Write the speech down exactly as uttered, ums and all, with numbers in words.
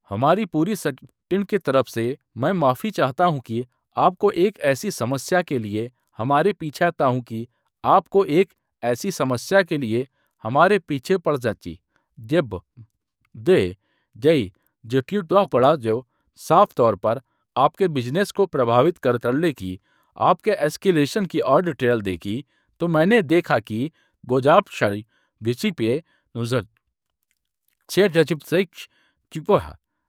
हमारी पूरी स टीम की तरफ से मैं माफ़ी चाहता हूँ कि आपको एक ऐसी समस्या के लिए हमारे पीछे आता हूँ कि आपको एक ऐसी समस्या के लिए हमारे पीछे पड़ जाती। जब दे जय जो टूटा पड़ा जो साफ तौर पर आपके बिजनेस को प्रभावित कर करने की आपके एस्केलेशन की और डिटेल देखी तो मैंने देखा कि गोजाब शरी बिची पे नुजर छह जजिब से चिपो है